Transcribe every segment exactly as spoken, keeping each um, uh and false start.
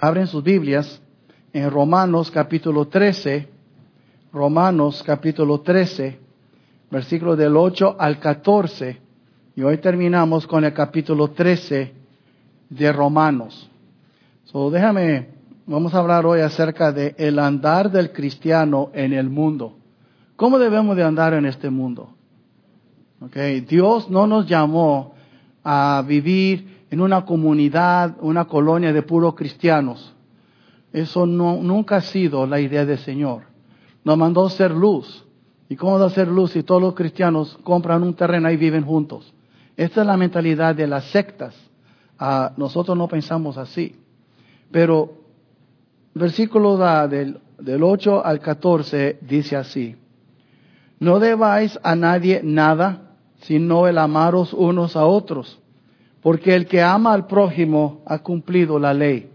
Abren sus Biblias en Romanos capítulo trece, Romanos capítulo trece, versículos del ocho al catorce, y hoy terminamos con el capítulo trece de Romanos. So, déjame, vamos a hablar hoy acerca de el andar del cristiano en el mundo. ¿Cómo debemos de andar en este mundo? Okay. Dios no nos llamó a vivir en una comunidad, una colonia de puros cristianos. Eso no, nunca ha sido la idea del Señor. Nos mandó ser luz. ¿Y cómo da ser luz si todos los cristianos compran un terreno y viven juntos? Esta es la mentalidad de las sectas. Uh, nosotros no pensamos así. Pero versículo da del, del ocho al catorce dice así: no debáis a nadie nada, sino el amaros unos a otros, porque el que ama al prójimo ha cumplido la ley.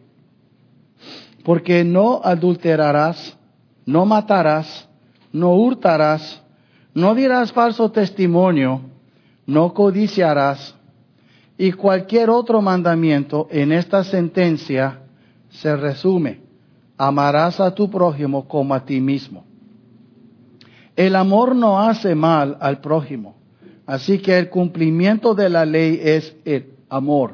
Porque no adulterarás, no matarás, no hurtarás, no dirás falso testimonio, no codiciarás, y cualquier otro mandamiento en esta sentencia se resume: amarás a tu prójimo como a ti mismo. El amor no hace mal al prójimo, así que el cumplimiento de la ley es el amor.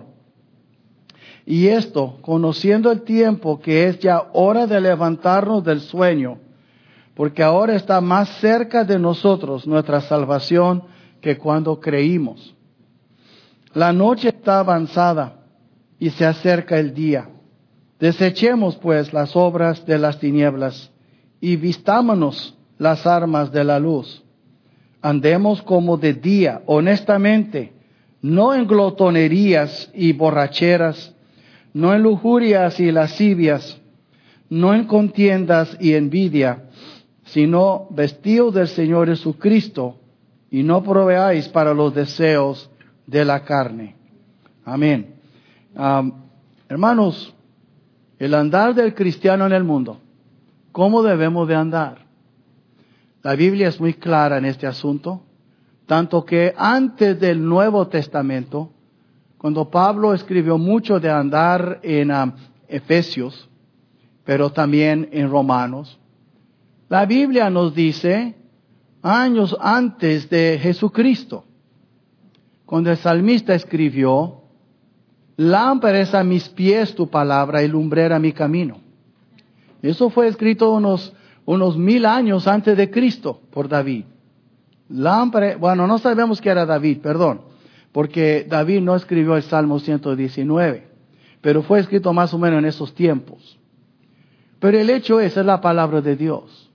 Y esto, conociendo el tiempo, que es ya hora de levantarnos del sueño, porque ahora está más cerca de nosotros nuestra salvación que cuando creímos. La noche está avanzada y se acerca el día. Desechemos pues las obras de las tinieblas y vistámonos las armas de la luz. Andemos como de día, honestamente, no en glotonerías y borracheras, no en lujurias y lascivias, no en contiendas y envidia, sino vestidos del Señor Jesucristo, y no proveáis para los deseos de la carne. Amén. Um, hermanos, el andar del cristiano en el mundo, ¿cómo debemos de andar? La Biblia es muy clara en este asunto, tanto que antes del Nuevo Testamento, cuando Pablo escribió mucho de andar en um, Efesios, pero también en Romanos, la Biblia nos dice, años antes de Jesucristo, cuando el salmista escribió: lámpara es a mis pies tu palabra y lumbrera mi camino. Eso fue escrito unos, unos mil años antes de Cristo por David. Lámpara, bueno, no sabemos que era David, perdón, porque David no escribió el Salmo ciento diecinueve, pero fue escrito más o menos en esos tiempos. Pero el hecho es, es la palabra de Dios.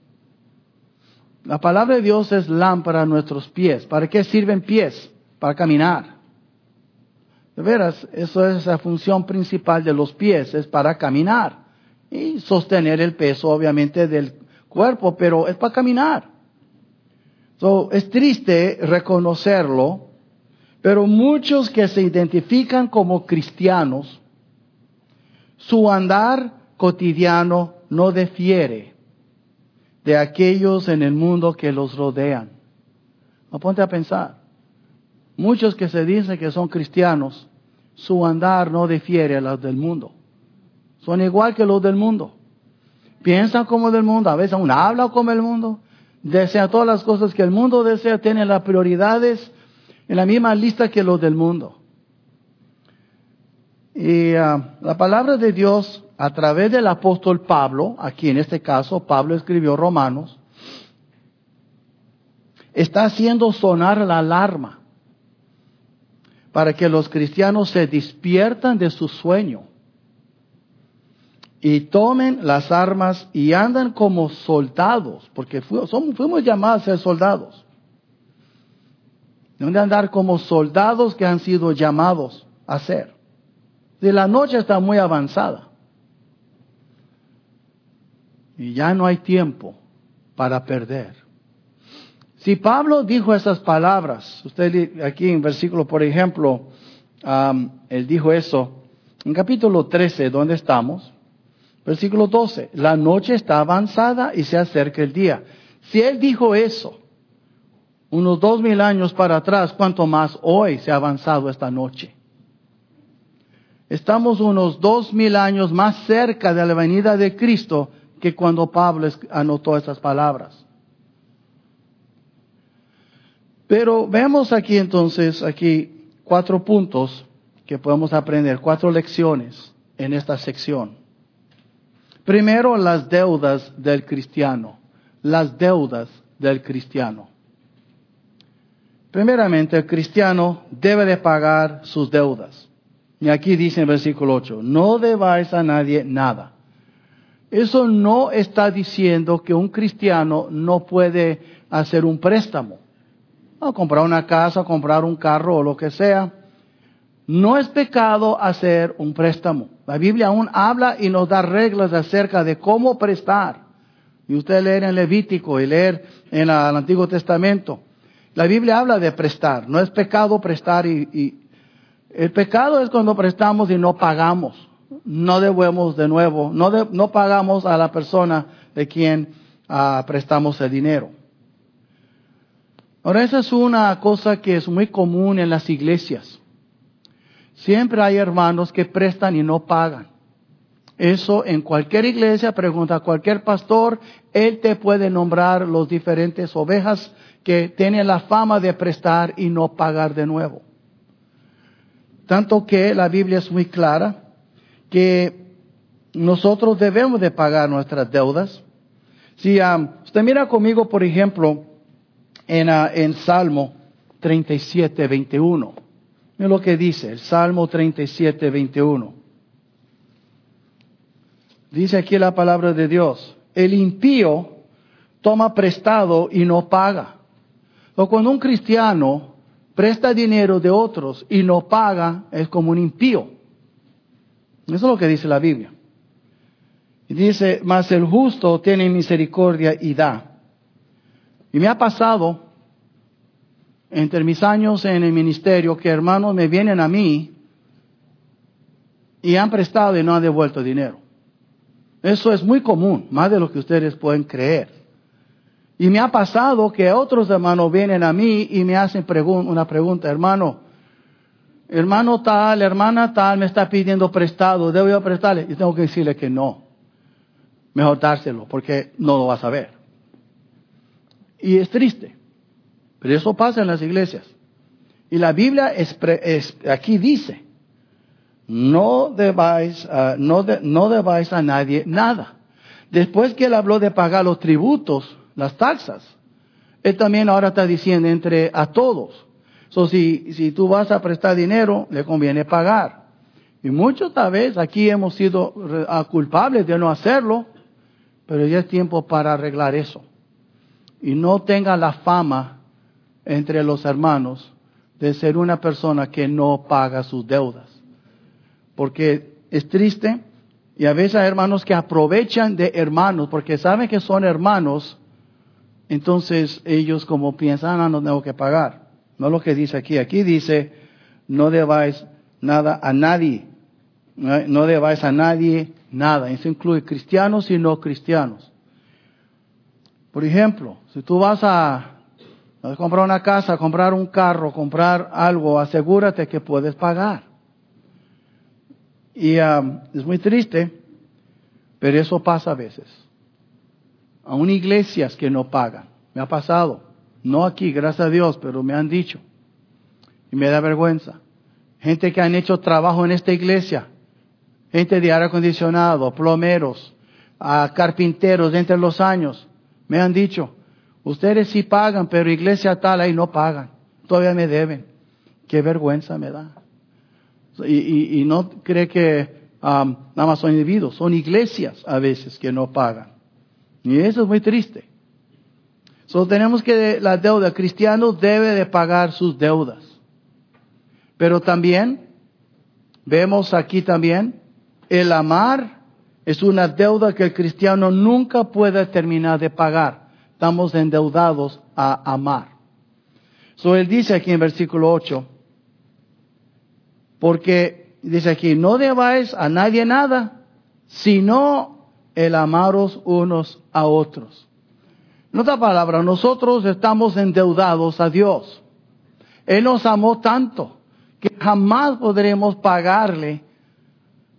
La palabra de Dios es lámpara a nuestros pies. ¿Para qué sirven pies? Para caminar. De veras, eso es la función principal de los pies, es para caminar y sostener el peso, obviamente, del cuerpo, pero es para caminar. So, es triste reconocerlo, pero muchos que se identifican como cristianos, su andar cotidiano no difiere de aquellos en el mundo que los rodean. No, ponte a pensar. Muchos que se dicen que son cristianos, su andar no difiere a los del mundo. Son igual que los del mundo. Piensan como del mundo, a veces aún hablan como el mundo, desean todas las cosas que el mundo desea, tienen las prioridades en la misma lista que los del mundo. Y uh, la palabra de Dios, a través del apóstol Pablo, aquí en este caso Pablo escribió Romanos, está haciendo sonar la alarma para que los cristianos se despiertan de su sueño y tomen las armas y andan como soldados, porque fuimos, somos, fuimos llamados a ser soldados. Deben de andar como soldados que han sido llamados a ser. Y la noche está muy avanzada y ya no hay tiempo para perder. Si Pablo dijo esas palabras, usted aquí en versículo, por ejemplo, um, él dijo eso, en capítulo trece, donde estamos, versículo doce, la noche está avanzada y se acerca el día. Si él dijo eso, unos dos mil años para atrás, cuánto más hoy se ha avanzado esta noche. Estamos unos dos mil años más cerca de la venida de Cristo que cuando Pablo anotó estas palabras. Pero vemos aquí entonces, aquí cuatro puntos que podemos aprender, cuatro lecciones en esta sección. Primero, las deudas del cristiano. Las deudas del cristiano. Primeramente, el cristiano debe de pagar sus deudas. Y aquí dice en el versículo ocho, no debáis a nadie nada. Eso no está diciendo que un cristiano no puede hacer un préstamo. O comprar una casa, comprar un carro o lo que sea. No es pecado hacer un préstamo. La Biblia aún habla y nos da reglas acerca de cómo prestar. Y usted leer en Levítico y leer en la, el Antiguo Testamento. La Biblia habla de prestar. No es pecado prestar y, y el pecado es cuando prestamos y no pagamos. No devolvemos de nuevo. No, de, no pagamos a la persona de quien uh, prestamos el dinero. Ahora, esa es una cosa que es muy común en las iglesias. Siempre hay hermanos que prestan y no pagan. Eso en cualquier iglesia, pregunta a cualquier pastor, él te puede nombrar los diferentes ovejas que tienen la fama de prestar y no pagar de nuevo. Tanto que la Biblia es muy clara que nosotros debemos de pagar nuestras deudas. Si um, usted mira conmigo, por ejemplo, en, uh, en Salmo treinta y siete, veintiuno. Mira lo que dice, el Salmo treinta y siete, veintiuno. Dice aquí la palabra de Dios, el impío toma prestado y no paga. O cuando un cristiano presta dinero de otros y no paga, es como un impío. Eso es lo que dice la Biblia. Y dice, mas el justo tiene misericordia y da. Y me ha pasado, entre mis años en el ministerio, que hermanos me vienen a mí y han prestado y no han devuelto dinero. Eso es muy común, más de lo que ustedes pueden creer. Y me ha pasado que otros hermanos vienen a mí y me hacen pregun- una pregunta, hermano, hermano tal, hermana tal me está pidiendo prestado, ¿debo yo prestarle? Y tengo que decirle que no. Mejor dárselo, porque no lo vas a ver. Y es triste. Pero eso pasa en las iglesias. Y la Biblia es, es, aquí dice, no debáis, uh, no, de, no debáis a nadie nada. Después que él habló de pagar los tributos, las taxas, él también ahora está diciendo entre a todos. So, si, si tú vas a prestar dinero, le conviene pagar. Y muchos tal vez aquí hemos sido uh, culpables de no hacerlo, pero ya es tiempo para arreglar eso. Y no tenga la fama entre los hermanos de ser una persona que no paga sus deudas. Porque es triste y a veces hay hermanos que aprovechan de hermanos porque saben que son hermanos, entonces ellos como piensan, ah, no tengo que pagar. No es lo que dice aquí. Aquí dice, no debáis nada a nadie. No debáis a nadie nada. Eso incluye cristianos y no cristianos. Por ejemplo, si tú vas a, a comprar una casa, comprar un carro, comprar algo, asegúrate que puedes pagar. Y um, es muy triste, pero eso pasa a veces. Aún iglesias que no pagan. Me ha pasado. No aquí, gracias a Dios, pero me han dicho. Y me da vergüenza. Gente que han hecho trabajo en esta iglesia. Gente de aire acondicionado, plomeros, uh, carpinteros entre los años. Me han dicho, ustedes sí pagan, pero iglesia tal ahí no pagan. Todavía me deben. Qué vergüenza me da. Y, y, y no cree que um, nada más son individuos, son iglesias a veces que no pagan. Y eso es muy triste. Solo tenemos que, la deuda, cristiano debe de pagar sus deudas. Pero también, vemos aquí también, el amar es una deuda que el cristiano nunca puede terminar de pagar. Estamos endeudados a amar. So, él dice aquí en versículo ocho, porque dice aquí, no debáis a nadie nada, sino el amaros unos a otros. En otra palabra, nosotros estamos endeudados a Dios. Él nos amó tanto que jamás podremos pagarle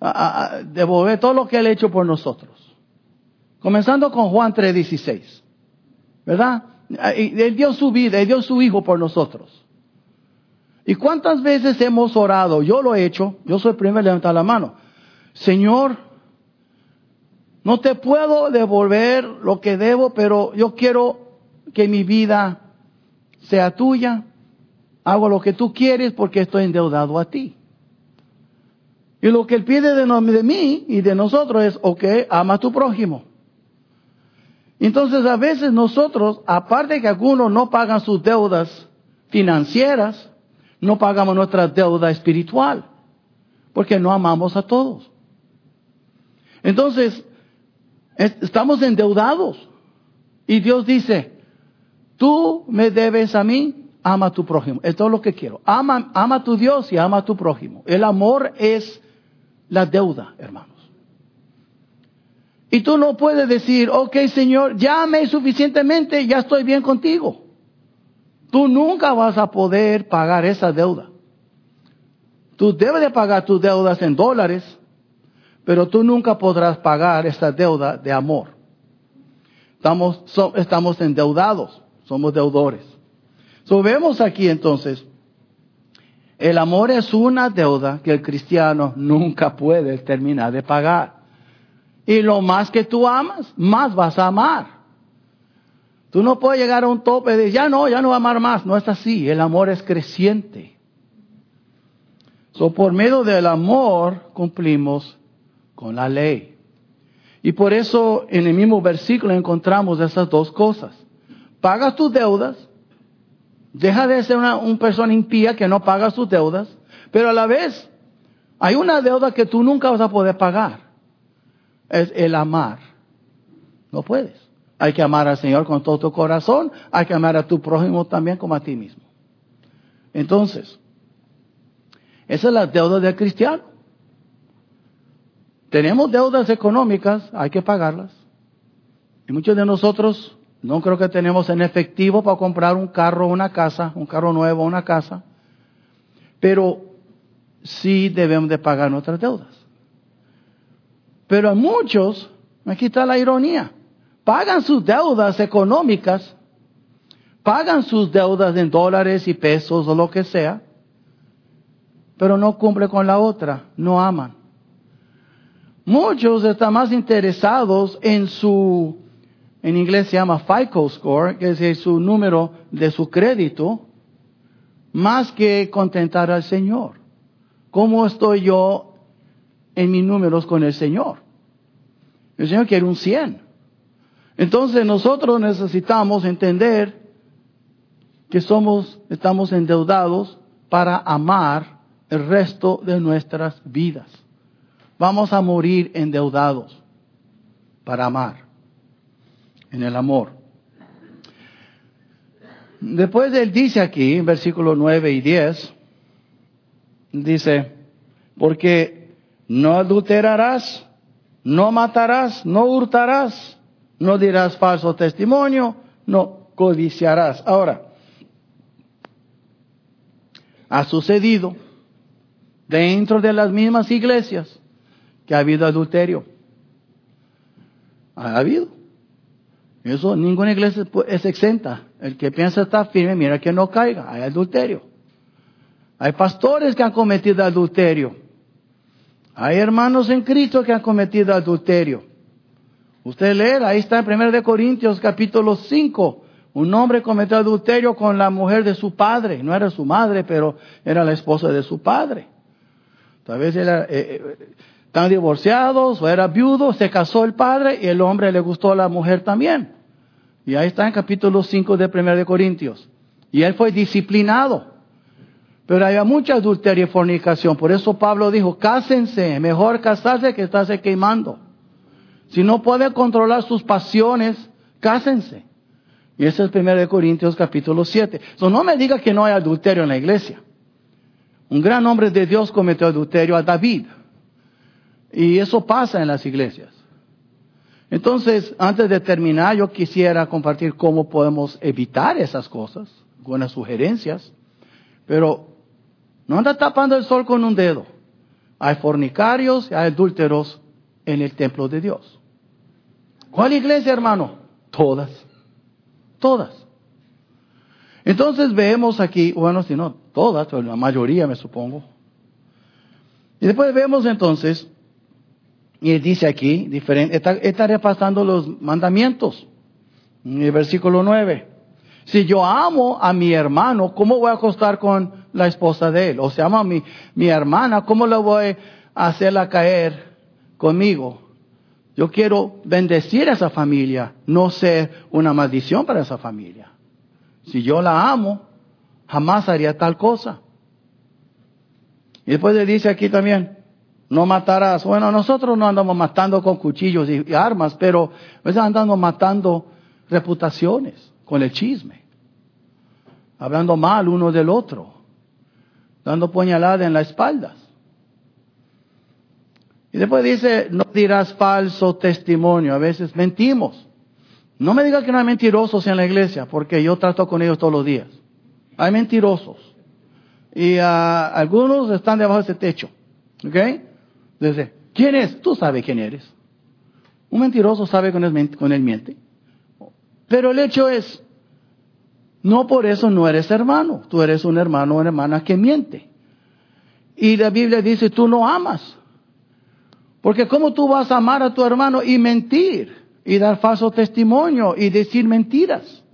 a, a devolver todo lo que Él ha hecho por nosotros. Comenzando con Juan tres dieciséis. ¿Verdad? Él dio su vida, Él dio su Hijo por nosotros. ¿Y cuántas veces hemos orado? Yo lo he hecho, yo soy el primero en levantar la mano. Señor, no te puedo devolver lo que debo, pero yo quiero que mi vida sea tuya. Hago lo que tú quieres porque estoy endeudado a ti. Y lo que Él pide de, de mí y de nosotros es, ok, ama a tu prójimo. Entonces a veces nosotros, aparte de que algunos no pagan sus deudas financieras, no pagamos nuestra deuda espiritual, porque no amamos a todos. Entonces, estamos endeudados. Y Dios dice, tú me debes a mí, ama a tu prójimo. Esto es lo que quiero. Ama, ama a tu Dios y ama a tu prójimo. El amor es la deuda, hermanos. Y tú no puedes decir, ok, Señor, ya amé suficientemente, ya estoy bien contigo. Tú nunca vas a poder pagar esa deuda. Tú debes de pagar tus deudas en dólares, pero tú nunca podrás pagar esa deuda de amor. Estamos, so, estamos endeudados, somos deudores. So, vemos aquí entonces, el amor es una deuda que el cristiano nunca puede terminar de pagar. Y lo más que tú amas, más vas a amar. Tú no puedes llegar a un tope de, ya no, ya no va a amar más. No es así, el amor es creciente. So, por medio del amor cumplimos con la ley. Y por eso en el mismo versículo encontramos esas dos cosas. Pagas tus deudas, deja de ser una, una persona impía que no paga sus deudas, pero a la vez hay una deuda que tú nunca vas a poder pagar. Es el amar. No puedes. Hay que amar al Señor con todo tu corazón, hay que amar a tu prójimo también como a ti mismo. Entonces, esa es la deuda del cristiano. Tenemos deudas económicas, hay que pagarlas. Y muchos de nosotros no creo que tenemos en efectivo para comprar un carro, una casa, un carro nuevo, una casa. Pero sí debemos de pagar nuestras deudas. Pero a muchos, aquí está la ironía, pagan sus deudas económicas, pagan sus deudas en dólares y pesos o lo que sea, pero no cumplen con la otra, no aman. Muchos están más interesados en su, en inglés se llama FICO score, que es su número de su crédito, más que contentar al Señor. ¿Cómo estoy yo en mis números con el Señor? El Señor quiere un cien. Entonces nosotros necesitamos entender que somos, estamos endeudados para amar el resto de nuestras vidas. Vamos a morir endeudados para amar, en el amor. Después él dice aquí, en versículos nueve y diez, dice, porque no adulterarás, no matarás, no hurtarás, no dirás falso testimonio, no codiciarás. Ahora, ha sucedido dentro de las mismas iglesias que ha habido adulterio. Ha habido. Eso, ninguna iglesia es exenta. El que piensa estar firme, mira que no caiga. Hay adulterio. Hay pastores que han cometido adulterio. Hay hermanos en Cristo que han cometido adulterio. Usted lee, ahí está en primero de Corintios capítulo cinco. Un hombre cometió adulterio con la mujer de su padre. No era su madre, pero era la esposa de su padre. Tal vez era, eh, eh, están divorciados o era viudo, se casó el padre y el hombre le gustó a la mujer también. Y ahí está en capítulo cinco de primero de Corintios. Y él fue disciplinado. Pero había mucha adulterio y fornicación. Por eso Pablo dijo, cásense, mejor casarse que estarse quemando. Si no pueden controlar sus pasiones, cásense. Y ese es primero de Corintios capítulo siete. So, no me diga que no hay adulterio en la iglesia. Un gran hombre de Dios cometió adulterio a David. Y eso pasa en las iglesias. Entonces, antes de terminar, yo quisiera compartir cómo podemos evitar esas cosas, algunas sugerencias. Pero no anda tapando el sol con un dedo. hay fornicarios y hay adúlteros en el templo de Dios. ¿Cuál iglesia, hermano? Todas. Todas. Entonces vemos aquí, bueno, si no todas, pero la mayoría me supongo. Y después vemos entonces, y dice aquí, diferente, está, está repasando los mandamientos. En el versículo nueve. Si yo amo a mi hermano, ¿cómo voy a acostar con la esposa de él? O si amo a mi, mi hermana, ¿cómo la voy a hacerla caer conmigo? Yo quiero bendecir a esa familia, no ser una maldición para esa familia. Si yo la amo, jamás haría tal cosa. Y después le dice aquí también, no matarás. Bueno, nosotros no andamos matando con cuchillos y, y armas, pero a veces andamos matando reputaciones con el chisme, hablando mal uno del otro, dando puñalada en las espaldas. Y después dice, no dirás falso testimonio. A veces mentimos. No me digas que no hay mentirosos en la iglesia, porque yo trato con ellos todos los días. Hay mentirosos. Y uh, algunos están debajo de ese techo. ¿Ok? Dice, ¿quién es? Tú sabes quién eres. Un mentiroso sabe con él, con él miente. Pero el hecho es, no por eso no eres hermano. Tú eres un hermano o una hermana que miente. Y la Biblia dice, tú no amas. Porque ¿cómo tú vas a amar a tu hermano y mentir? Y dar falso testimonio y decir mentiras.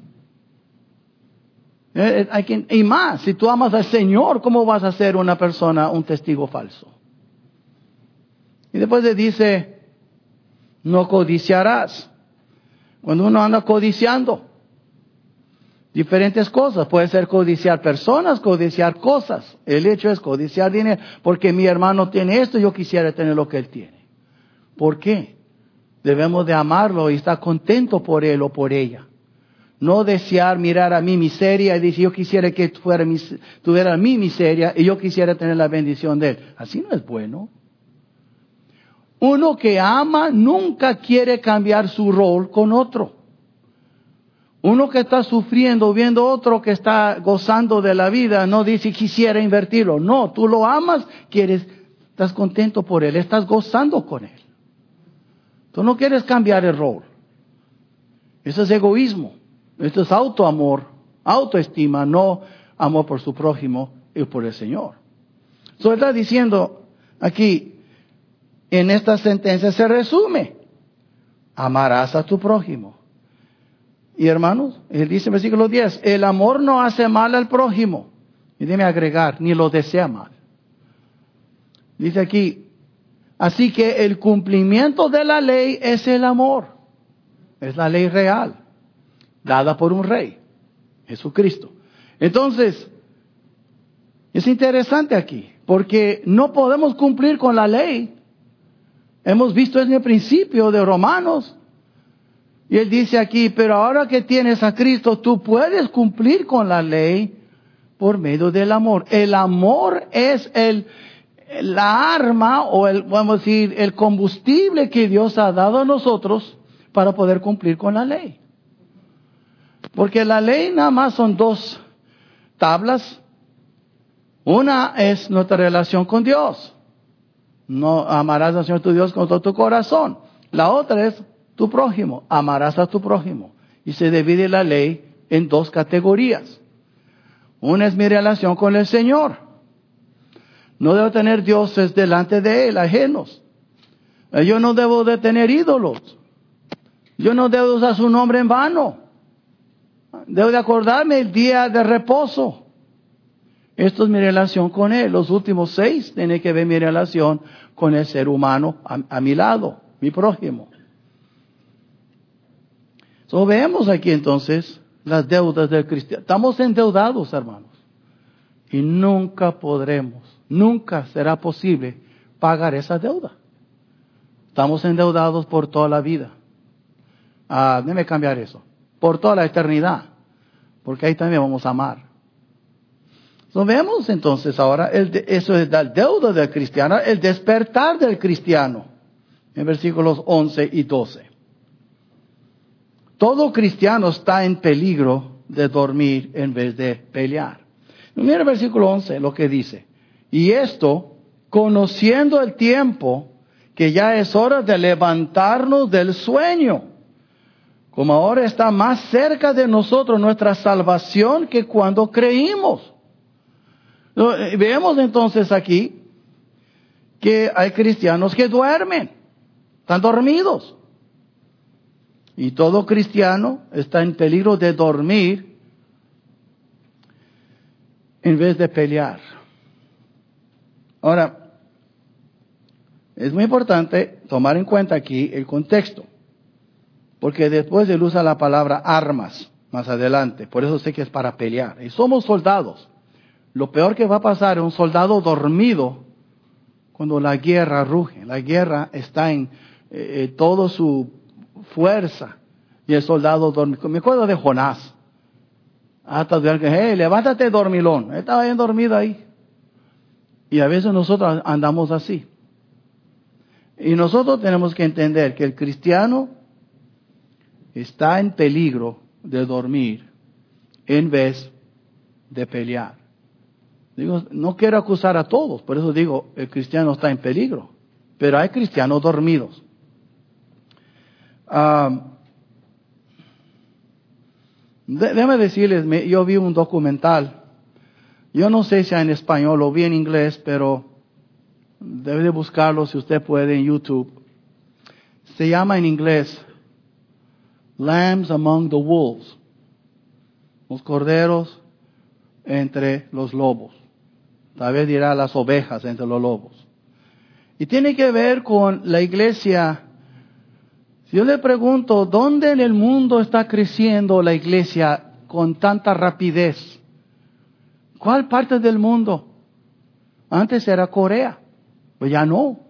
Eh, hay que, y más, si tú amas al Señor, ¿cómo vas a ser una persona, un testigo falso? Y después le dice, no codiciarás. Cuando uno anda codiciando diferentes cosas, puede ser codiciar personas, codiciar cosas. El hecho es codiciar dinero, porque mi hermano tiene esto, yo quisiera tener lo que él tiene. ¿Por qué? Debemos de amarlo y estar contento por él o por ella. No desear mirar a mi miseria y decir, yo quisiera que fuera mi, tuviera mi miseria y yo quisiera tener la bendición de él. Así no es bueno. Uno que ama nunca quiere cambiar su rol con otro. Uno que está sufriendo, viendo otro que está gozando de la vida, no dice quisiera invertirlo. No, tú lo amas, quieres, estás contento por él, estás gozando con él. Tú no quieres cambiar el rol. Eso es egoísmo. Esto es autoamor, autoestima, no amor por su prójimo y por el Señor. So, está diciendo aquí, en esta sentencia se resume, amarás a tu prójimo. Y hermanos, él dice en versículo diez, el amor no hace mal al prójimo. Y déjeme agregar, ni lo desea mal. Dice aquí, así que el cumplimiento de la ley es el amor. Es la ley real, dada por un rey, Jesucristo. Entonces, es interesante aquí, porque no podemos cumplir con la ley. Hemos visto en el principio de Romanos. Y él dice aquí, pero ahora que tienes a Cristo, tú puedes cumplir con la ley por medio del amor. El amor es el, la arma o el, vamos a decir, el combustible que Dios ha dado a nosotros para poder cumplir con la ley. Porque la ley nada más son dos tablas. Una es nuestra relación con Dios. No amarás al Señor tu Dios con todo tu corazón. La otra es tu prójimo. Amarás a tu prójimo. Y se divide la ley en dos categorías. Una es mi relación con el Señor. No debo tener dioses delante de Él, ajenos. Yo no debo de tener ídolos. Yo no debo usar su nombre en vano. Debo de acordarme el día de reposo. Esto es mi relación con Él. Los últimos seis tiene que ver mi relación con el ser humano a, a mi lado, mi prójimo. So, vemos aquí entonces las deudas del cristiano. Estamos endeudados, hermanos. Y nunca podremos, nunca será posible pagar esa deuda. Estamos endeudados por toda la vida. Ah, déjeme cambiar eso. Por toda la eternidad. Porque ahí también vamos a amar. So, vemos entonces ahora, el de, eso es la deuda del cristiano, el despertar del cristiano. En versículos once y doce. Todo cristiano está en peligro de dormir en vez de pelear. Mira el versículo once, lo que dice. Y esto conociendo el tiempo, que ya es hora de levantarnos del sueño, como ahora está más cerca de nosotros nuestra salvación que cuando creímos. Vemos entonces aquí que hay cristianos que duermen, están dormidos. Y todo cristiano está en peligro de dormir en vez de pelear. Ahora, es muy importante tomar en cuenta aquí el contexto, porque después él usa la palabra armas más adelante, por eso sé que es para pelear. Y somos soldados. Lo peor que va a pasar es un soldado dormido cuando la guerra ruge. La guerra está en eh, toda su fuerza y el soldado dormido. Me acuerdo de Jonás. Hasta de que, hey, levántate dormilón. Él estaba bien dormido ahí. Y a veces nosotros andamos así. Y nosotros tenemos que entender que el cristiano está en peligro de dormir en vez de pelear. Digo, no quiero acusar a todos, por eso digo, el cristiano está en peligro. Pero hay cristianos dormidos. Um, de, déjame decirles, me, yo vi un documental. Yo no sé si en español o vi en inglés, pero debe de buscarlo si usted puede en YouTube. Se llama en inglés Lambs Among the Wolves. Los corderos entre los lobos. Tal vez dirá las ovejas entre los lobos. Y tiene que ver con la iglesia. Si yo le pregunto, ¿dónde en el mundo está creciendo la iglesia con tanta rapidez? ¿Cuál parte del mundo? Antes era Corea, pues ya no.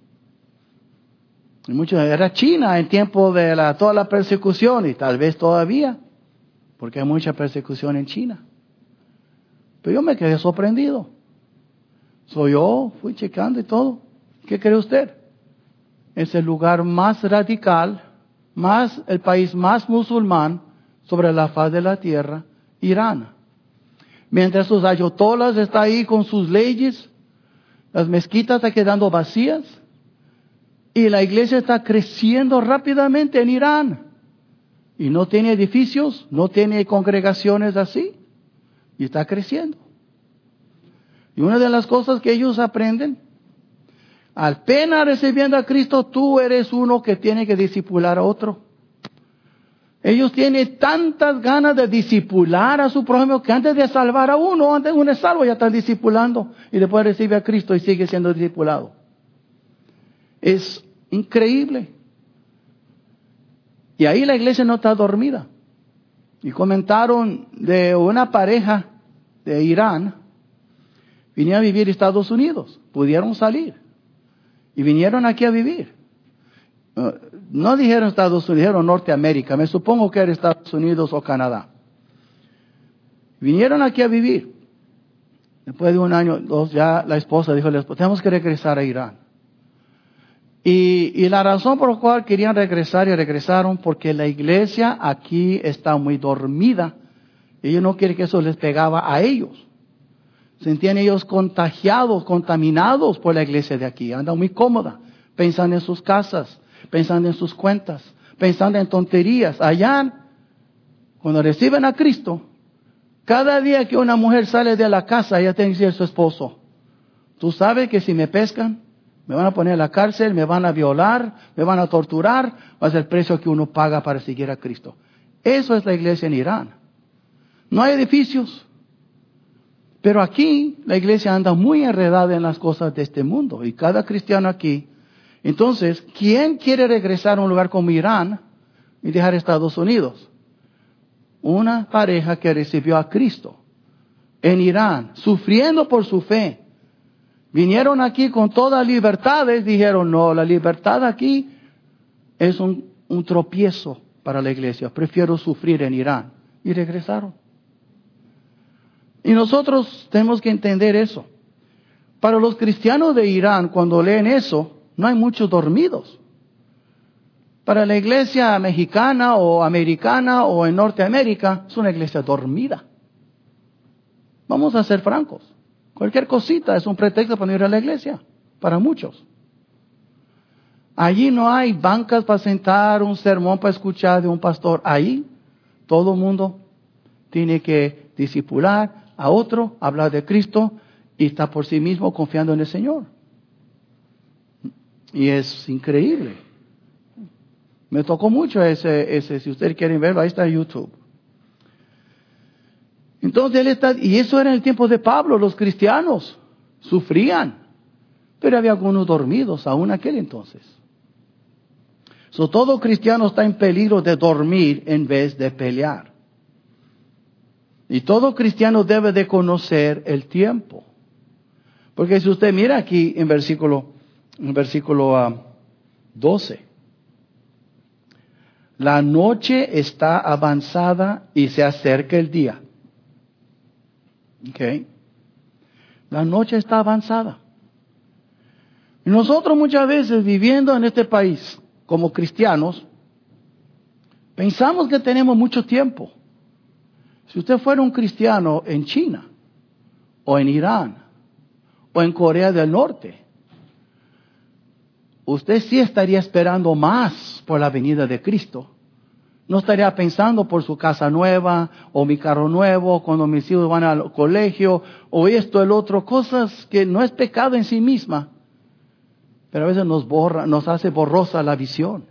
Y mucho, era China en tiempo de la, toda la persecución, y tal vez todavía, porque hay mucha persecución en China. Pero yo me quedé sorprendido. Soy yo, fui checando y todo. ¿Qué cree usted? Es el lugar más radical, más el país más musulmán sobre la faz de la tierra, Irán. Mientras sus ayatolas están ahí con sus leyes, las mezquitas están quedando vacías y la iglesia está creciendo rápidamente en Irán. Y no tiene edificios, no tiene congregaciones así, y está creciendo. Y una de las cosas que ellos aprenden, apenas recibiendo a Cristo, tú eres uno que tiene que discipular a otro. Ellos tienen tantas ganas de discipular a su prójimo que antes de salvar a uno, antes de uno es salvo, ya están discipulando y después recibe a Cristo y sigue siendo discipulado. Es increíble. Y ahí la iglesia no está dormida. Y comentaron de una pareja de Irán, vinieron a vivir en Estados Unidos, pudieron salir y vinieron aquí a vivir. Uh, no dijeron Estados Unidos, dijeron Norteamérica, me supongo que era Estados Unidos o Canadá. Vinieron aquí a vivir. Después de un año, dos, ya la esposa dijo, tenemos que regresar a Irán. Y, y la razón por la cual querían regresar y regresaron, porque la iglesia aquí está muy dormida. Ellos no quieren que eso les pegaba a ellos. Sentían ellos contagiados, contaminados por la iglesia de aquí. Andan muy cómoda, pensando en sus casas, pensando en sus cuentas, pensando en tonterías. Allá, cuando reciben a Cristo, cada día que una mujer sale de la casa, ella tiene que decir a su esposo, tú sabes que si me pescan, me van a poner en la cárcel, me van a violar, me van a torturar, va a ser el precio que uno paga para seguir a Cristo. Eso es la iglesia en Irán. No hay edificios. Pero aquí la iglesia anda muy enredada en las cosas de este mundo. Y cada cristiano aquí. Entonces, ¿quién quiere regresar a un lugar como Irán y dejar Estados Unidos? Una pareja que recibió a Cristo en Irán, sufriendo por su fe. Vinieron aquí con todas libertades, dijeron, no, la libertad aquí es un, un tropiezo para la iglesia. Prefiero sufrir en Irán. Y regresaron. Y nosotros tenemos que entender eso. Para los cristianos de Irán, cuando leen eso, no hay muchos dormidos. Para la iglesia mexicana o americana o en Norteamérica, es una iglesia dormida. Vamos a ser francos. Cualquier cosita es un pretexto para no ir a la iglesia. para muchos. Allí no hay bancas para sentar, un sermón para escuchar de un pastor. Ahí todo el mundo tiene que discipular a otro, hablar de Cristo y está por sí mismo confiando en el Señor. Y es increíble. Me tocó mucho ese, ese, si ustedes quieren verlo, ahí está en YouTube. Entonces él está, y eso era en el tiempo de Pablo, los cristianos sufrían, pero había algunos dormidos aún aquel entonces. So, todo cristiano está en peligro de dormir en vez de pelear. Y todo cristiano debe de conocer el tiempo. Porque si usted mira aquí en versículo, en versículo uh, doce. La noche está avanzada y se acerca el día. Okay. La noche está avanzada. Y nosotros muchas veces viviendo en este país como cristianos, pensamos que tenemos mucho tiempo. Si usted fuera un cristiano en China, o en Irán, o en Corea del Norte, usted sí estaría esperando más por la venida de Cristo. No estaría pensando por su casa nueva, o mi carro nuevo, cuando mis hijos van al colegio, o esto, el otro, cosas que no es pecado en sí misma, pero a veces nos borra, nos hace borrosa la visión.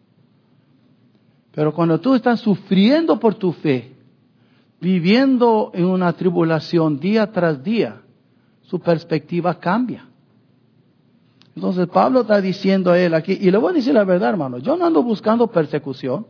Pero cuando tú estás sufriendo por tu fe, viviendo en una tribulación día tras día, su perspectiva cambia. Entonces Pablo está diciendo a él aquí, y le voy a decir la verdad, hermano, yo no ando buscando persecución,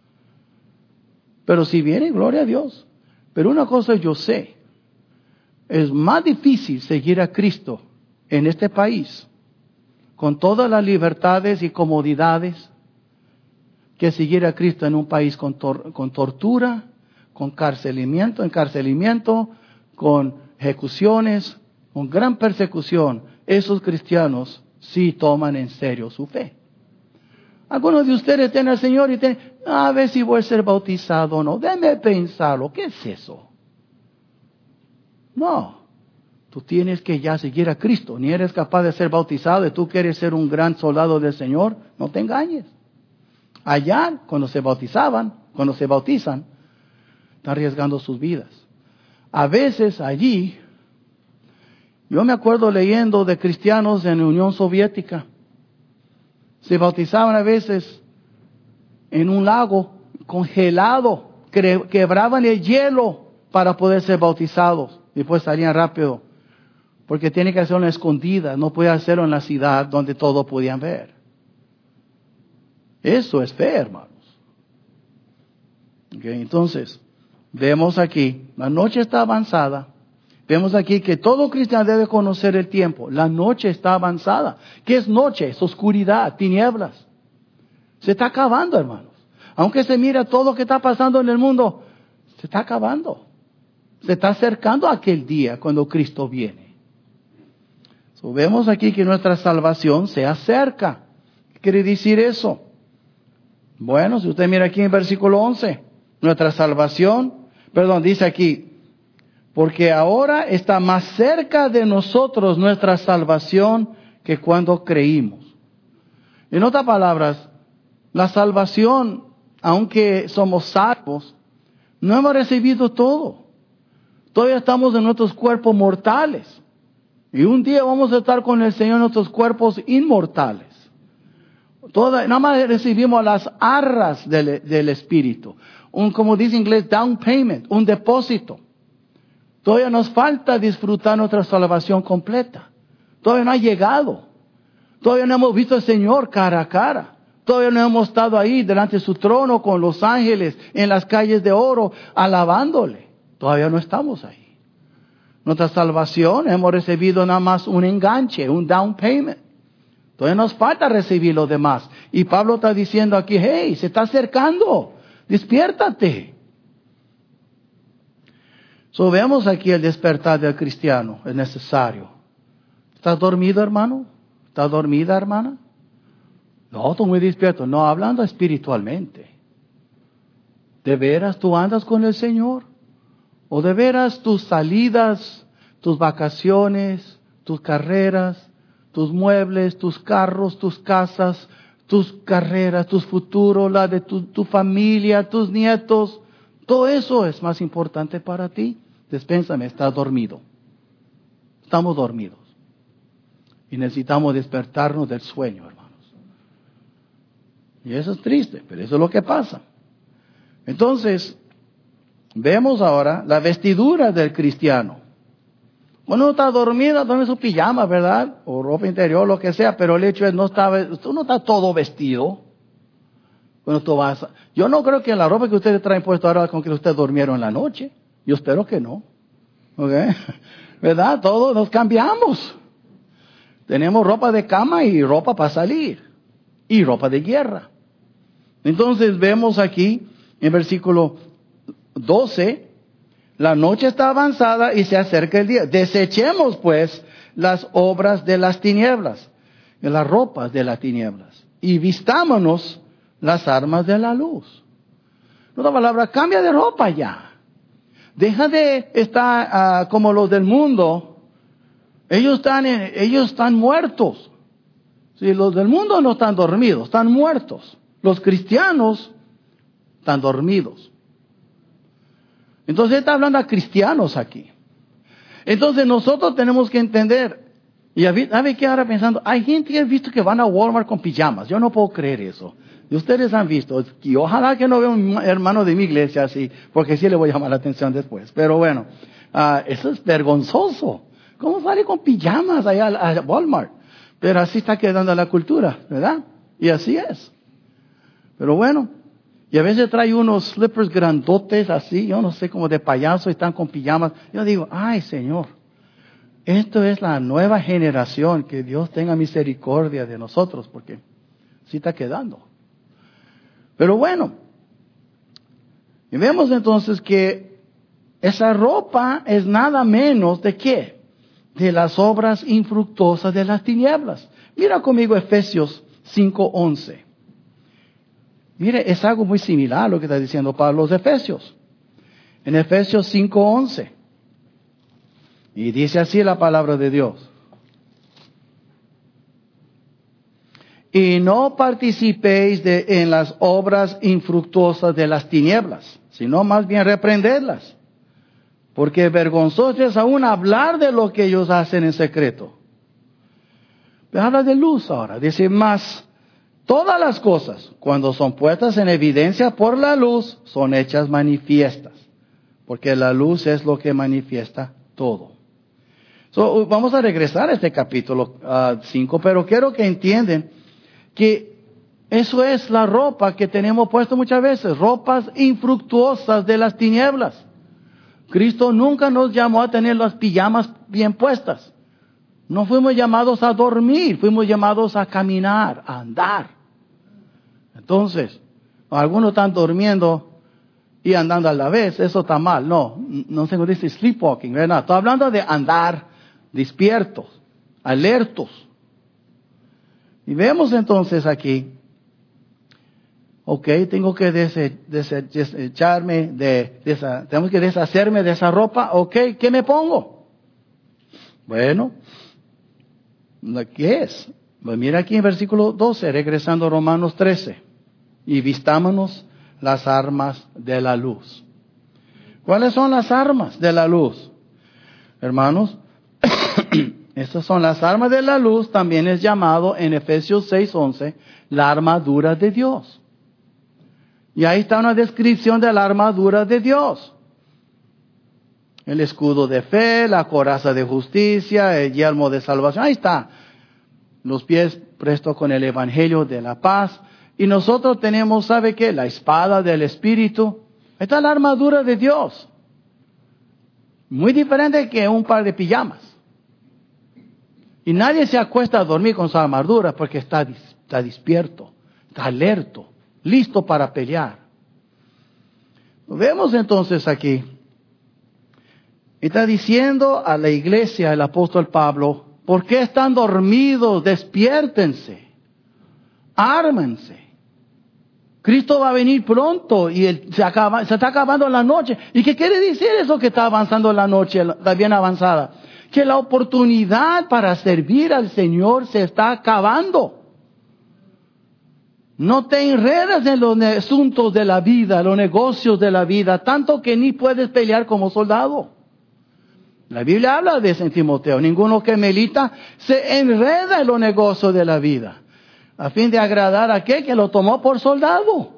pero si viene, gloria a Dios. Pero una cosa yo sé, es más difícil seguir a Cristo en este país, con todas las libertades y comodidades, que seguir a Cristo en un país con, tor- con tortura, con carcelamiento, encarcelamiento, con ejecuciones, con gran persecución. Esos cristianos sí toman en serio su fe. Algunos de ustedes tienen al Señor y tienen, a ver si voy a ser bautizado o no. Déme pensarlo. ¿Qué es eso? No. Tú tienes que ya seguir a Cristo. Ni eres capaz de ser bautizado y tú quieres ser un gran soldado del Señor. No te engañes. Allá, cuando se bautizaban, cuando se bautizan, están arriesgando sus vidas. A veces allí, yo me acuerdo leyendo de cristianos en la Unión Soviética. Se bautizaban a veces en un lago congelado, quebraban el hielo para poder ser bautizados. Y después salían rápido, porque tiene que hacerlo en escondida, no puede hacerlo en la ciudad donde todos podían ver. Eso es fe, hermanos. Okay, entonces, vemos aquí, la noche está avanzada. Vemos aquí que todo cristiano debe conocer el tiempo. La noche está avanzada. ¿Qué es noche? Es oscuridad, tinieblas. Se está acabando, hermanos. Aunque se mira todo lo que está pasando en el mundo, se está acabando. Se está acercando a aquel día cuando Cristo viene. So, vemos aquí que nuestra salvación se acerca. ¿Qué quiere decir eso? Bueno, si usted mira aquí en versículo once, nuestra salvación, perdón, dice aquí, porque ahora está más cerca de nosotros nuestra salvación que cuando creímos. En otras palabras, la salvación, aunque somos salvos, no hemos recibido todo. Todavía estamos en nuestros cuerpos mortales. Y un día vamos a estar con el Señor en nuestros cuerpos inmortales. Toda, nada más recibimos las arras del, del Espíritu. Un, como dice en inglés, down payment, un depósito. Todavía nos falta disfrutar nuestra salvación completa. Todavía no ha llegado. Todavía no hemos visto al Señor cara a cara. Todavía no hemos estado ahí delante de su trono con los ángeles en las calles de oro alabándole. Todavía no estamos ahí. Nuestra salvación hemos recibido nada más un enganche, un down payment. Todavía nos falta recibir lo demás. Y Pablo está diciendo aquí, hey, se está acercando. Despiértate. So, veamos aquí el despertar del cristiano, es necesario. ¿Estás dormido, hermano? ¿Estás dormida, hermana? No, estoy muy despierto. No, hablando espiritualmente. ¿De veras tú andas con el Señor? ¿O de veras tus salidas, tus vacaciones, tus carreras, tus muebles, tus carros, tus casas, tus carreras, tus futuros, la de tu, tu familia, tus nietos. Todo eso es más importante para ti. Despénsame, estás dormido. Estamos dormidos. Y necesitamos despertarnos del sueño, hermanos. Y eso es triste, pero eso es lo que pasa. Entonces, vemos ahora la vestidura del cristiano. Cuando uno está dormido, duerme su pijama, ¿verdad? O ropa interior, lo que sea, pero el hecho es no está, uno está todo vestido. Cuando tú vas, yo no creo que la ropa que ustedes traen puesto ahora con que ustedes durmieron en la noche. Yo espero que no. ¿Ok? ¿Verdad? Todos nos cambiamos. Tenemos ropa de cama y ropa para salir. Y ropa de guerra. Entonces vemos aquí en versículo doce, la noche está avanzada y se acerca el día. Desechemos pues las obras de las tinieblas, de las ropas de las tinieblas, y vistámonos las armas de la luz. En otra palabra, cambia de ropa ya. Deja de estar uh, como los del mundo. Ellos están, en, ellos están muertos. Sí, los del mundo no están dormidos, están muertos. Los cristianos están dormidos. Entonces está hablando a cristianos aquí. Entonces nosotros tenemos que entender. Y ¿sabe qué ahora pensando? Hay gente que ha visto que van a Walmart con pijamas. Yo no puedo creer eso. Y ustedes han visto. Y ojalá que no vea un hermano de mi iglesia así, porque sí le voy a llamar la atención después. Pero bueno, uh, eso es vergonzoso. ¿Cómo sale con pijamas allá a Walmart? Pero así está quedando la cultura, ¿verdad? Y así es. Pero bueno, y a veces trae unos slippers grandotes así, yo no sé, como de payaso, y están con pijamas. Yo digo, ay Señor, esto es la nueva generación, que Dios tenga misericordia de nosotros, porque así está quedando. Pero bueno, y vemos entonces que esa ropa es nada menos de qué? De las obras infructuosas de las tinieblas. Mira conmigo Efesios cinco once. Mire, es algo muy similar a lo que está diciendo Pablo a los Efesios. En Efesios cinco once. Y dice así la palabra de Dios. Y no participéis de, en las obras infructuosas de las tinieblas, sino más bien reprendedlas. Porque vergonzoso es aún hablar de lo que ellos hacen en secreto. Pero habla de luz ahora. Dice más, todas las cosas, cuando son puestas en evidencia por la luz, son hechas manifiestas. Porque la luz es lo que manifiesta todo. So, vamos a regresar a este capítulo cinco, uh, pero quiero que entiendan que eso es la ropa que tenemos puesto muchas veces, ropas infructuosas de las tinieblas. Cristo nunca nos llamó a tener las pijamas bien puestas. No fuimos llamados a dormir, fuimos llamados a caminar, a andar. Entonces, algunos están durmiendo y andando a la vez, eso está mal. No, no se dice sleepwalking, ¿verdad? Estoy hablando de andar despiertos, alertos. Y vemos entonces aquí, ok, tengo que desecharme de, de esa, tengo que deshacerme de esa ropa, ok, ¿qué me pongo? Bueno, ¿qué es? Pues mira aquí en versículo doce, regresando a Romanos trece, y vistámonos las armas de la luz. ¿Cuáles son las armas de la luz? Hermanos, estas son las armas de la luz, también es llamado en Efesios seis once, la armadura de Dios. Y ahí está una descripción de la armadura de Dios. El escudo de fe, la coraza de justicia, el yelmo de salvación. Ahí está. Los pies prestos con el evangelio de la paz. Y nosotros tenemos, ¿sabe qué? La espada del Espíritu. Ahí está la armadura de Dios. Muy diferente que un par de pijamas. Y nadie se acuesta a dormir con su armadura porque está, está despierto, está alerto, listo para pelear. Vemos entonces aquí, está diciendo a la iglesia el apóstol Pablo, ¿por qué están dormidos? Despiértense, ármense. Cristo va a venir pronto y él, se, acaba, se está acabando la noche. ¿Y qué quiere decir eso que está avanzando la noche, está bien avanzada? que la oportunidad para servir al Señor se está acabando. No te enredas en los asuntos de la vida, los negocios de la vida, tanto que ni puedes pelear como soldado. La Biblia habla de eso en Timoteo. Ninguno que milita se enreda en los negocios de la vida, a fin de agradar a aquel que lo tomó por soldado.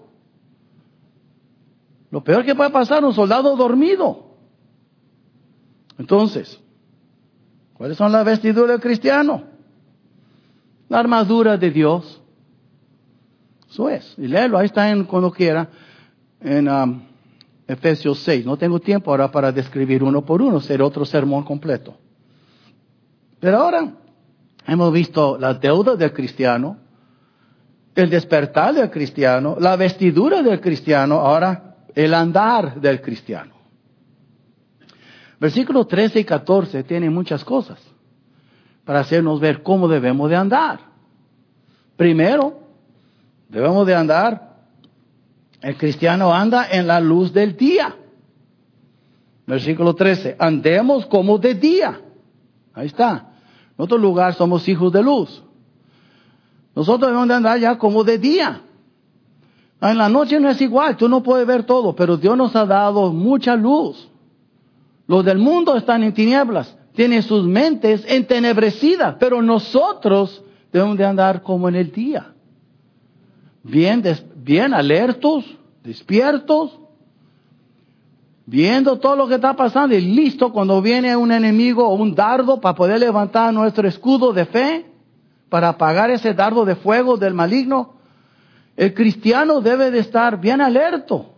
Lo peor que puede pasar, un soldado dormido. Entonces, ¿cuáles son las vestiduras del cristiano? La armadura de Dios. Eso es. Y léelo, ahí está en, cuando quiera, en um, Efesios seis. No tengo tiempo ahora para describir uno por uno, será otro sermón completo. Pero ahora hemos visto la deuda del cristiano, el despertar del cristiano, la vestidura del cristiano, ahora el andar del cristiano. Versículos trece y catorce tienen muchas cosas para hacernos ver cómo debemos de andar. Primero, debemos de andar, el cristiano anda en la luz del día. Versículo trece, andemos como de día. Ahí está. En otro lugar somos hijos de luz. Nosotros debemos de andar ya como de día. En la noche no es igual, tú no puedes ver todo, pero Dios nos ha dado mucha luz. Los del mundo están en tinieblas, tienen sus mentes entenebrecidas, pero nosotros debemos de andar como en el día. Bien, des, bien alertos, despiertos, viendo todo lo que está pasando y listo cuando viene un enemigo o un dardo para poder levantar nuestro escudo de fe, para apagar ese dardo de fuego del maligno. El cristiano debe de estar bien alerto.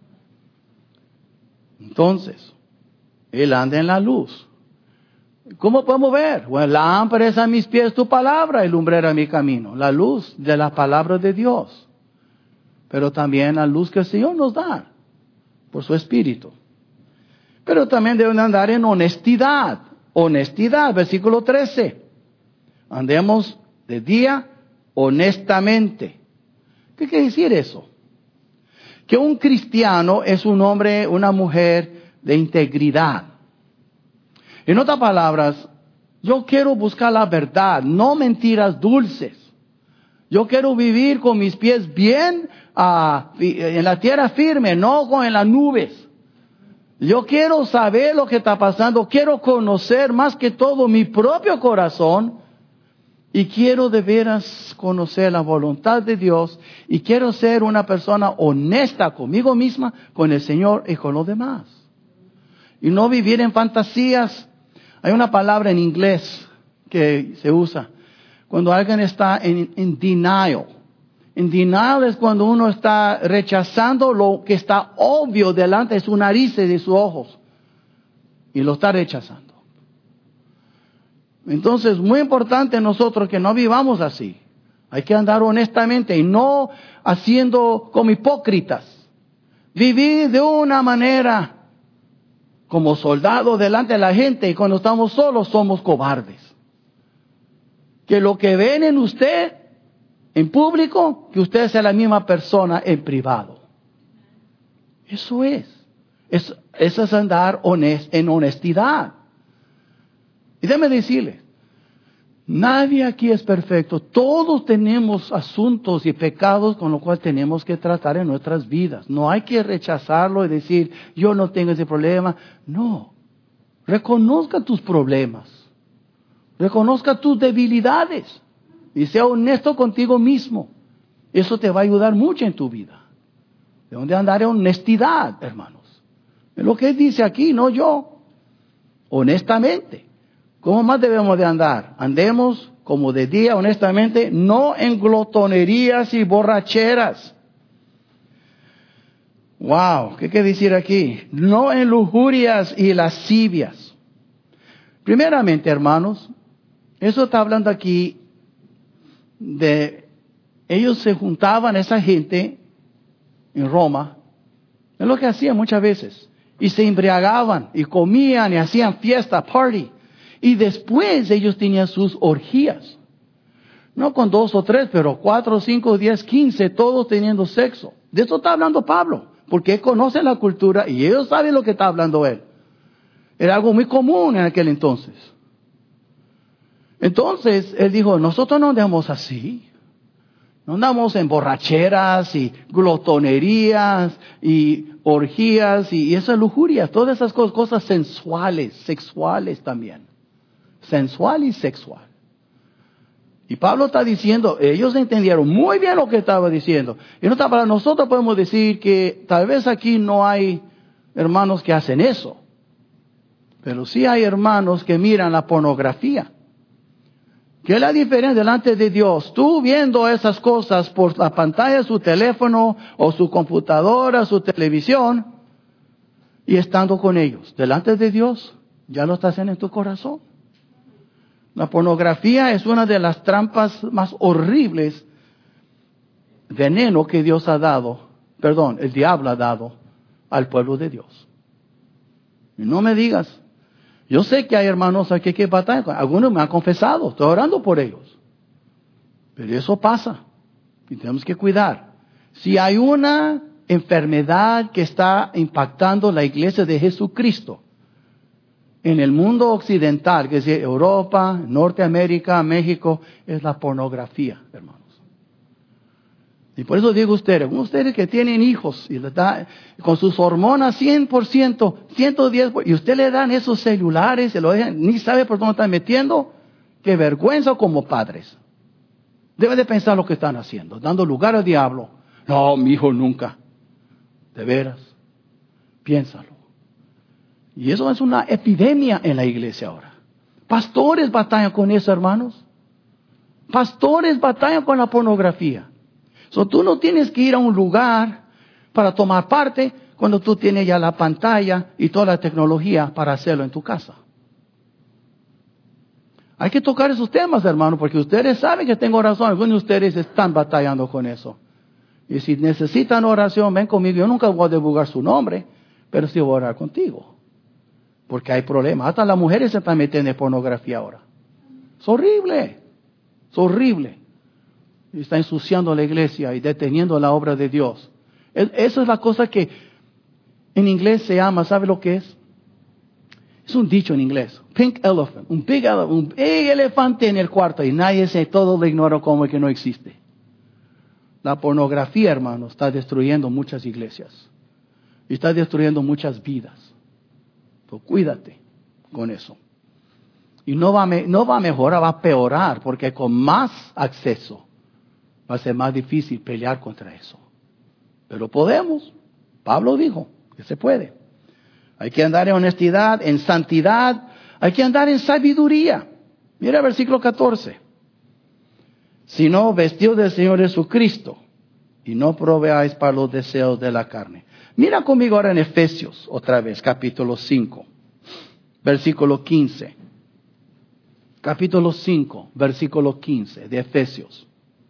Entonces, él anda en la luz. ¿Cómo podemos ver? Bueno, la lámpara es a mis pies tu palabra y lumbrera a mi camino. La luz de la palabra de Dios. Pero también la luz que el Señor nos da por su Espíritu. Pero también deben andar en honestidad. Honestidad, versículo trece. Andemos de día honestamente. ¿Qué quiere decir eso? Que un cristiano es un hombre, una mujer de integridad. En otras palabras, yo quiero buscar la verdad, no mentiras dulces. Yo quiero vivir con mis pies bien uh, en la tierra firme, no con en las nubes. Yo quiero saber lo que está pasando, quiero conocer más que todo mi propio corazón y quiero de veras conocer la voluntad de Dios y quiero ser una persona honesta conmigo misma, con el Señor y con los demás. Y no vivir en fantasías. Hay una palabra en inglés que se usa cuando alguien está en, en denial. En denial es cuando uno está rechazando lo que está obvio delante de su nariz y de sus ojos. Y lo está rechazando. Entonces, muy importante nosotros que no vivamos así. Hay que andar honestamente y no haciendo como hipócritas. Vivir de una manera como soldados delante de la gente, y cuando estamos solos somos cobardes. Que lo que ven en usted en público, que usted sea la misma persona en privado. Eso es. Eso, eso es andar honest, en honestidad. Y déjeme decirle, nadie aquí es perfecto. Todos tenemos asuntos y pecados con los cuales tenemos que tratar en nuestras vidas. No hay que rechazarlo y decir, yo no tengo ese problema. No. Reconozca tus problemas. Reconozca tus debilidades. Y sea honesto contigo mismo. Eso te va a ayudar mucho en tu vida. De dónde andar en honestidad, hermanos. Es lo que él dice aquí, no yo. Honestamente. ¿Cómo más debemos de andar? Andemos como de día, honestamente, no en glotonerías y borracheras. Wow, ¿qué quiere decir aquí? No en lujurias y lascivias. Primeramente, hermanos, eso está hablando aquí de, ellos se juntaban, esa gente en Roma, es lo que hacían muchas veces, y se embriagaban, y comían, y hacían fiesta, party. Y después ellos tenían sus orgías. No con dos o tres, pero cuatro, cinco, diez, quince, todos teniendo sexo. De eso está hablando Pablo, porque él conoce la cultura y ellos saben lo que está hablando él. Era algo muy común en aquel entonces. Entonces, él dijo, nosotros no andamos así. No andamos en borracheras y glotonerías y orgías y, y esas lujurias, todas esas cosas, cosas sensuales, sexuales también. Sensual y sexual. Y Pablo está diciendo, ellos entendieron muy bien lo que estaba diciendo. Y no para nosotros podemos decir que tal vez aquí no hay hermanos que hacen eso. Pero sí hay hermanos que miran la pornografía. ¿Qué es la diferencia delante de Dios? Tú viendo esas cosas por la pantalla de su teléfono o su computadora, su televisión, y estando con ellos. Delante de Dios, ya lo estás haciendo en tu corazón. La pornografía es una de las trampas más horribles, veneno que Dios ha dado, perdón, el diablo ha dado al pueblo de Dios. Y no me digas, yo sé que hay hermanos aquí que batallan, algunos me han confesado, estoy orando por ellos. Pero eso pasa y tenemos que cuidar. Si hay una enfermedad que está impactando la iglesia de Jesucristo en el mundo occidental, que es Europa, Norteamérica, México, es la pornografía, hermanos. Y por eso digo a ustedes, ustedes que tienen hijos y les da, con sus hormonas cien por ciento, ciento diez por ciento, y usted le dan esos celulares, se lo dejan, ni sabe por dónde están metiendo, qué vergüenza como padres. Debe de pensar lo que están haciendo, dando lugar al diablo. No, mi hijo nunca. De veras, piénsalo. Y eso es una epidemia en la iglesia ahora. Pastores batallan con eso, hermanos. Pastores batallan con la pornografía. So, tú no tienes que ir a un lugar para tomar parte cuando tú tienes ya la pantalla y toda la tecnología para hacerlo en tu casa. Hay que tocar esos temas, hermano, porque ustedes saben que tengo razón. Algunos de ustedes están batallando con eso. Y si necesitan oración, ven conmigo. Yo nunca voy a divulgar su nombre, pero sí voy a orar contigo. Porque hay problemas. Hasta las mujeres se están metiendo en pornografía ahora. Es horrible. Es horrible. Y está ensuciando la iglesia y deteniendo la obra de Dios. Esa es la cosa que en inglés se llama, ¿sabe lo que es? Es un dicho en inglés. Pink elephant. Un big, un big elefante en el cuarto y nadie se, todo lo ignora como que no existe. La pornografía, hermano, está destruyendo muchas iglesias. Y está destruyendo muchas vidas. Entonces, cuídate con eso. Y no va, a me, no va a mejorar, va a peorar, porque con más acceso va a ser más difícil pelear contra eso. Pero podemos. Pablo dijo que se puede. Hay que andar en honestidad, en santidad. Hay que andar en sabiduría. Mira el versículo catorce. Sino vestidos del Señor Jesucristo y no proveáis para los deseos de la carne. Mira conmigo ahora en Efesios, otra vez, capítulo cinco, versículo quince. Capítulo cinco, versículo quince de Efesios.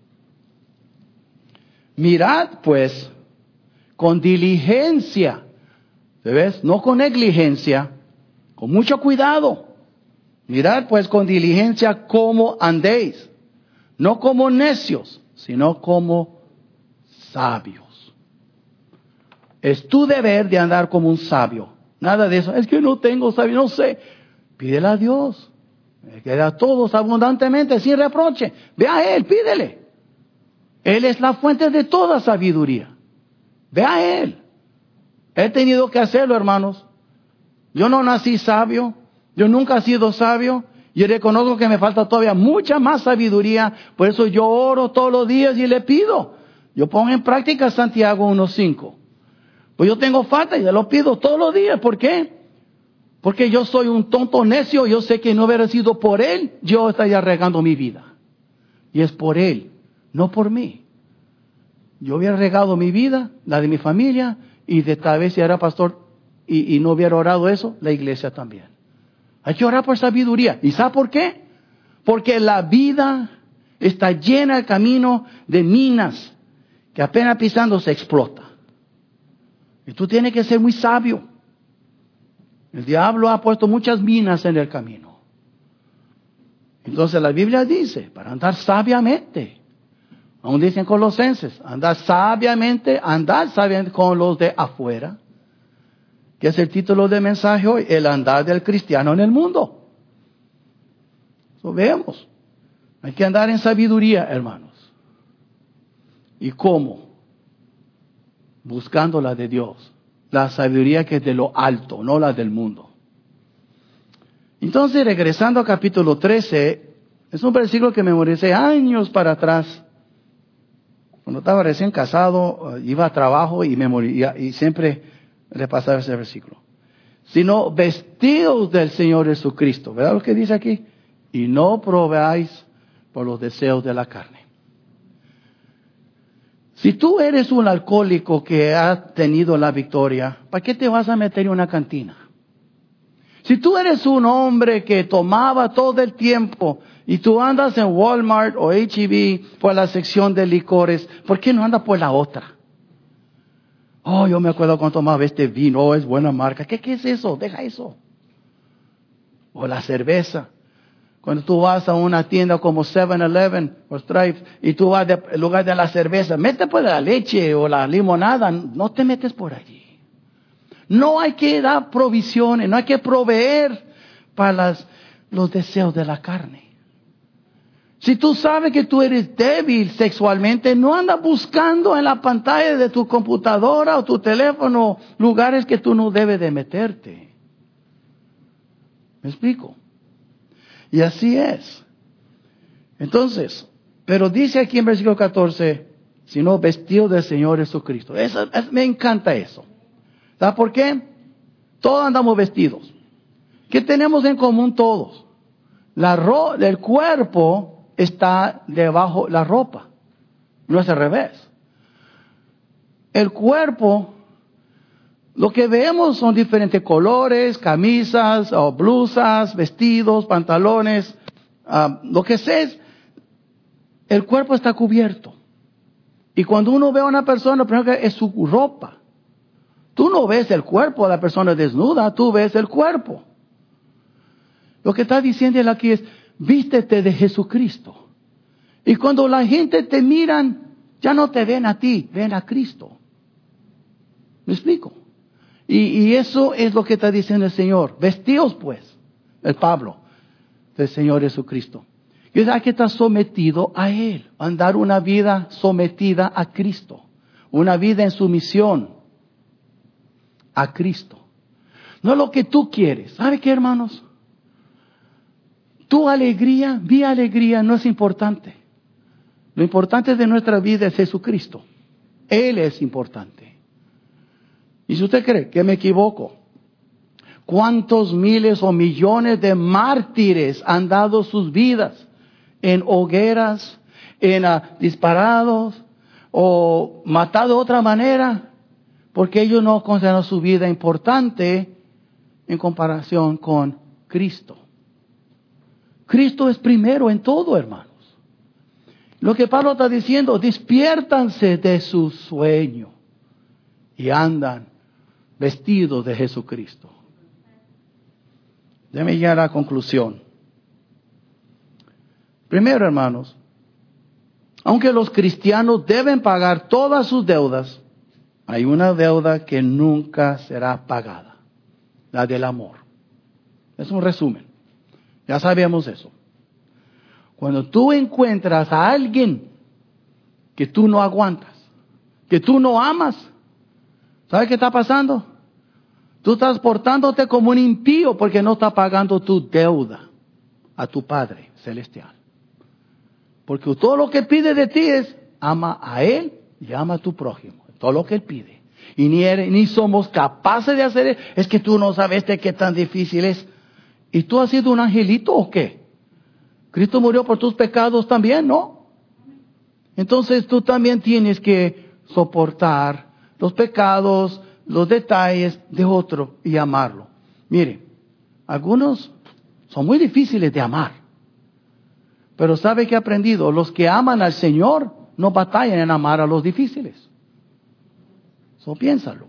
Mirad pues con diligencia, ¿ves? No con negligencia, con mucho cuidado. Mirad pues con diligencia cómo andéis, no como necios, sino como sabios. Es tu deber de andar como un sabio. Nada de eso, es que no tengo sabio, no sé. Pídele a Dios, que da a todos abundantemente, sin reproche. Ve a Él, pídele. Él es la fuente de toda sabiduría. Ve a Él. He tenido que hacerlo, hermanos. Yo no nací sabio. Yo nunca he sido sabio. Yo reconozco que me falta todavía mucha más sabiduría. Por eso yo oro todos los días y le pido. Yo pongo en práctica Santiago uno cinco. Pues yo tengo falta y le lo pido todos los días. ¿Por qué? Porque yo soy un tonto necio. Yo sé que no hubiera sido por Él, yo estaría regando mi vida. Y es por Él. No por mí. Yo hubiera regado mi vida, la de mi familia, y de tal vez si era pastor y, y no hubiera orado eso, la iglesia también. Hay que orar por sabiduría. ¿Y sabe por qué? Porque la vida está llena el camino de minas que apenas pisando se explota. Y tú tienes que ser muy sabio. El diablo ha puesto muchas minas en el camino. Entonces la Biblia dice, para andar sabiamente. Aún dicen Colosenses, andar sabiamente, andar sabiamente con los de afuera. Que es el título del mensaje hoy, el andar del cristiano en el mundo. So, veamos. Hay que andar en sabiduría, hermanos. ¿Y cómo? Buscando la de Dios. La sabiduría que es de lo alto, no la del mundo. Entonces, regresando al capítulo trece, es un versículo que memoricé años para atrás. Cuando estaba recién casado, iba a trabajo y, memoria, y siempre le pasaba ese versículo. Sino vestidos del Señor Jesucristo. ¿Verdad lo que dice aquí? Y no proveáis por los deseos de la carne. Si tú eres un alcohólico que ha tenido la victoria, ¿para qué te vas a meter en una cantina? Si tú eres un hombre que tomaba todo el tiempo y tú andas en Walmart o H E B por la sección de licores, ¿por qué no andas por la otra? Oh, yo me acuerdo cuando tomaba este vino, oh, es buena marca. ¿Qué, qué es eso? Deja eso. O la cerveza. Cuando tú vas a una tienda como seven eleven o Stripes y tú vas en lugar de la cerveza, mete por la leche o la limonada, no te metes por allí. No hay que dar provisiones, no hay que proveer para las, los deseos de la carne. Si tú sabes que tú eres débil sexualmente, no andas buscando en la pantalla de tu computadora o tu teléfono lugares que tú no debes de meterte. ¿Me explico? Y así es. Entonces, pero dice aquí en versículo catorce, sino vestido del Señor Jesucristo. Eso, es, me encanta eso. ¿Sabes por qué? Todos andamos vestidos. ¿Qué tenemos en común todos? La ro- el cuerpo está debajo de la ropa. No es al revés. El cuerpo, lo que vemos son diferentes colores, camisas, o blusas, vestidos, pantalones. Uh, lo que sé es, el cuerpo está cubierto. Y cuando uno ve a una persona, por ejemplo, es su ropa. Tú no ves el cuerpo de la persona desnuda, tú ves el cuerpo. Lo que está diciendo él aquí es, vístete de Jesucristo. Y cuando la gente te miran, ya no te ven a ti, ven a Cristo. ¿Me explico? Y, y eso es lo que está diciendo el Señor. Vestíos pues, el Pablo, del Señor Jesucristo. Y hay que estar sometido a Él, andar una vida sometida a Cristo, una vida en sumisión a Cristo. No lo que tú quieres. ¿Sabe qué, hermanos? Tu alegría, mi alegría no es importante. Lo importante de nuestra vida es Jesucristo. Él es importante. Y si usted cree que me equivoco, ¿cuántos miles o millones de mártires han dado sus vidas en hogueras, en uh, disparados o matado de otra manera? Porque ellos no consideran su vida importante en comparación con Cristo. Cristo es primero en todo, hermanos. Lo que Pablo está diciendo, despiértanse de su sueño y andan vestidos de Jesucristo. Déjame llegar a la conclusión. Primero, hermanos, aunque los cristianos deben pagar todas sus deudas, hay una deuda que nunca será pagada, la del amor. Es un resumen. Ya sabemos eso. Cuando tú encuentras a alguien que tú no aguantas, que tú no amas, ¿sabes qué está pasando? Tú estás portándote como un impío porque no está pagando tu deuda a tu Padre Celestial. Porque todo lo que pide de ti es ama a Él y ama a tu prójimo. Todo lo que Él pide. Y ni, eres, ni somos capaces de hacer. Es que tú no sabes de qué tan difícil es. ¿Y tú has sido un angelito o qué? Cristo murió por tus pecados también, ¿no? Entonces tú también tienes que soportar los pecados, los detalles de otro y amarlo. Mire, algunos son muy difíciles de amar. Pero ¿sabe qué he aprendido? Los que aman al Señor no batallan en amar a los difíciles. So, piénsalo.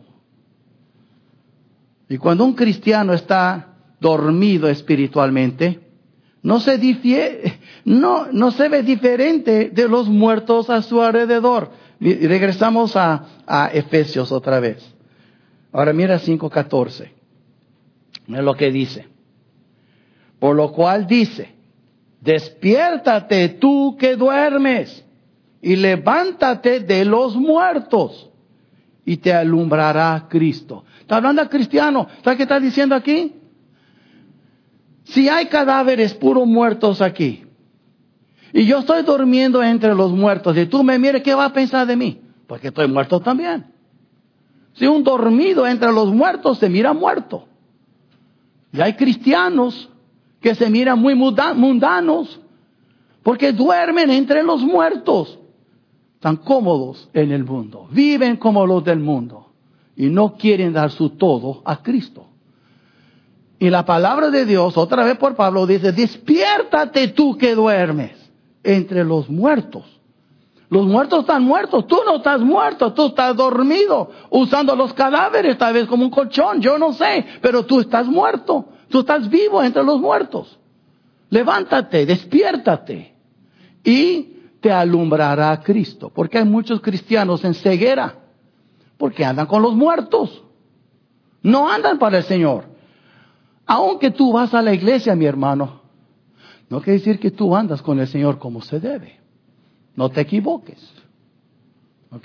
Y cuando un cristiano está dormido espiritualmente, no se, difie, no, no se ve diferente de los muertos a su alrededor. Y regresamos a, a Efesios otra vez. Ahora mira cinco catorce. Mira lo que dice. Por lo cual dice, despiértate tú que duermes y levántate de los muertos y te alumbrará Cristo. Está hablando al cristiano. ¿Sabes qué está diciendo aquí? Si hay cadáveres puros muertos aquí y yo estoy durmiendo entre los muertos y tú me mires, ¿qué va a pensar de mí? Porque estoy muerto también. Si un dormido entre los muertos se mira muerto. Y hay cristianos que se miran muy mundanos porque duermen entre los muertos. Están cómodos en el mundo. Viven como los del mundo. Y no quieren dar su todo a Cristo. Y la palabra de Dios, otra vez por Pablo, dice, despiértate tú que duermes entre los muertos. Los muertos están muertos, tú no estás muerto, tú estás dormido, usando los cadáveres tal vez como un colchón, yo no sé, pero tú estás muerto, tú estás vivo entre los muertos. Levántate, despiértate y te alumbrará Cristo, porque hay muchos cristianos en ceguera, porque andan con los muertos, no andan para el Señor. Aunque tú vas a la iglesia, mi hermano, no quiere decir que tú andas con el Señor como se debe. No te equivoques. ¿Ok?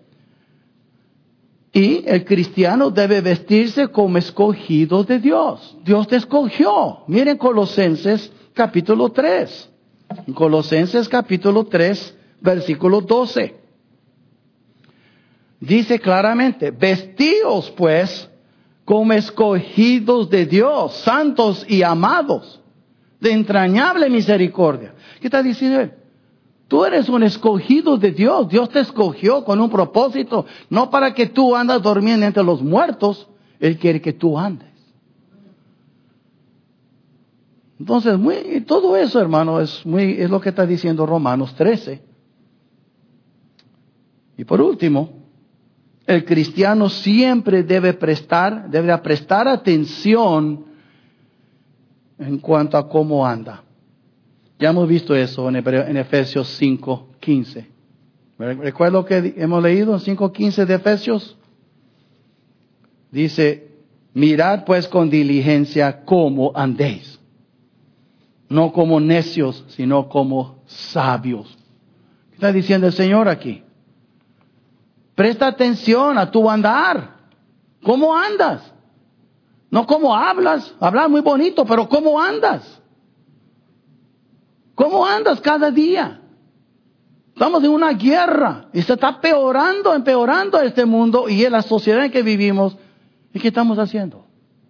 Y el cristiano debe vestirse como escogido de Dios. Dios te escogió. Miren Colosenses capítulo tres. Colosenses capítulo tres, versículo doce. Dice claramente, vestíos pues como escogidos de Dios, santos y amados, de entrañable misericordia. ¿Qué está diciendo él? Tú eres un escogido de Dios. Dios te escogió con un propósito. No para que tú andas durmiendo entre los muertos. Él quiere que tú andes. Entonces, muy, todo eso, hermano, es, muy, es lo que está diciendo Romanos trece. Y por último, el cristiano siempre debe prestar, debe prestar atención en cuanto a cómo anda. Ya hemos visto eso en, Hebreo, en Efesios cinco quince. ¿Recuerda lo que hemos leído en cinco quince de Efesios? Dice, mirad pues con diligencia cómo andéis. No como necios, sino como sabios. ¿Qué está diciendo el Señor aquí? Presta atención a tu andar. ¿Cómo andas? No cómo hablas. Hablas muy bonito, pero ¿cómo andas? ¿Cómo andas cada día? Estamos en una guerra y se está peorando, empeorando este mundo y en la sociedad en que vivimos. ¿Y qué estamos haciendo?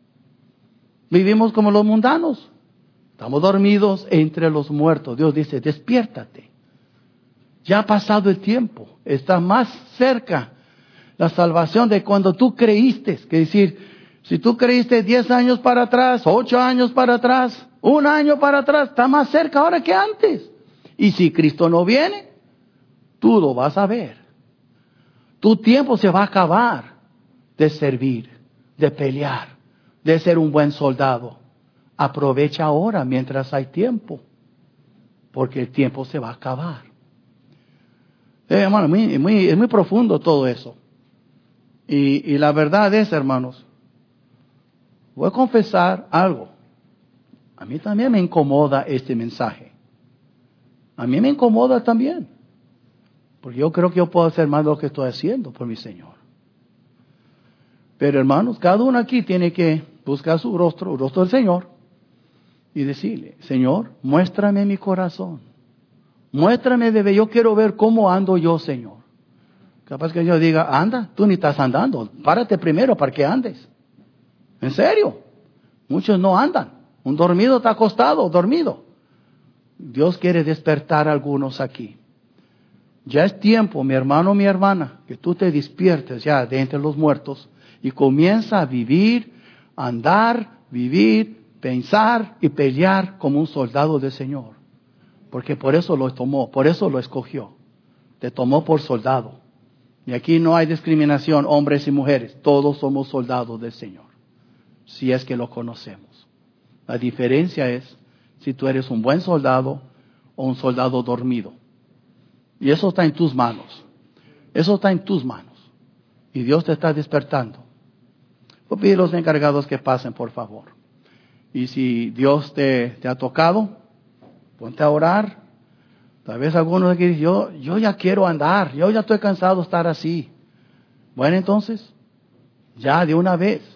Vivimos como los mundanos. Estamos dormidos entre los muertos. Dios dice, despiértate. Ya ha pasado el tiempo. Está más cerca la salvación de cuando tú creíste. Que decir, si tú creíste diez años para atrás, ocho años para atrás, un año para atrás, está más cerca ahora que antes. Y si Cristo no viene, tú lo vas a ver. Tu tiempo se va a acabar de servir, de pelear, de ser un buen soldado. Aprovecha ahora mientras hay tiempo, porque el tiempo se va a acabar. Eh, hermano, muy, muy, es muy profundo todo eso. Y, y la verdad es, hermanos, voy a confesar algo. A mí también me incomoda este mensaje. A mí me incomoda también. Porque yo creo que yo puedo hacer más de lo que estoy haciendo por mi Señor. Pero hermanos, cada uno aquí tiene que buscar su rostro, el rostro del Señor, y decirle, Señor, muéstrame mi corazón. Muéstrame, bebé, yo quiero ver cómo ando yo, Señor. Capaz que yo diga, anda, tú ni estás andando. Párate primero para que andes. ¿En serio? Muchos no andan. Un dormido está acostado, dormido. Dios quiere despertar a algunos aquí. Ya es tiempo, mi hermano, mi hermana, que tú te despiertes ya de entre los muertos y comienza a vivir, andar, vivir, pensar y pelear como un soldado del Señor. Porque por eso lo tomó, por eso lo escogió. Te tomó por soldado. Y aquí no hay discriminación, hombres y mujeres. Todos somos soldados del Señor. Si es que lo conocemos. La diferencia es si tú eres un buen soldado o un soldado dormido. Y eso está en tus manos. Eso está en tus manos. Y Dios te está despertando. Voy a pedir a los encargados que pasen, por favor. Y si Dios te, te ha tocado, ponte a orar. Tal vez algunos aquí dicen, yo, yo ya quiero andar, yo ya estoy cansado de estar así. Bueno, entonces, ya de una vez,